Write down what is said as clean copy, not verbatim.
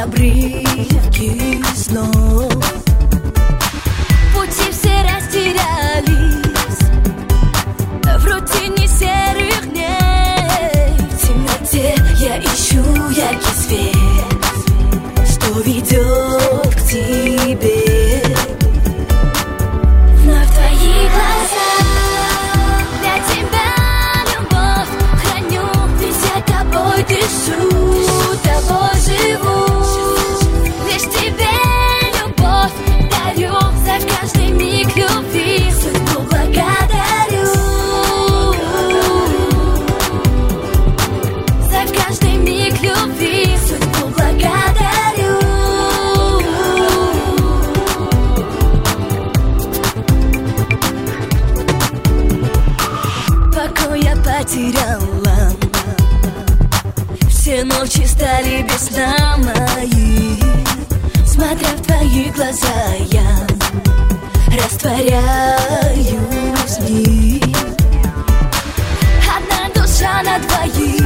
обрывки снов. Пути все растерялись в рутине серых дней. В темноте я ищу яркий свет, что ведет к тебе. Вновь твои глаза, для тебя любовь храню, ведь я тобой дышу, тобой живу. Лишь тебе любовь дарю, за каждый миг любви судьбу благодарю. За каждый миг любви судьбу благодарю. Покой я потеряла, все ночи стали без сна мои. Смотря в твои глаза, я растворяюсь в них. Одна душа на двоих.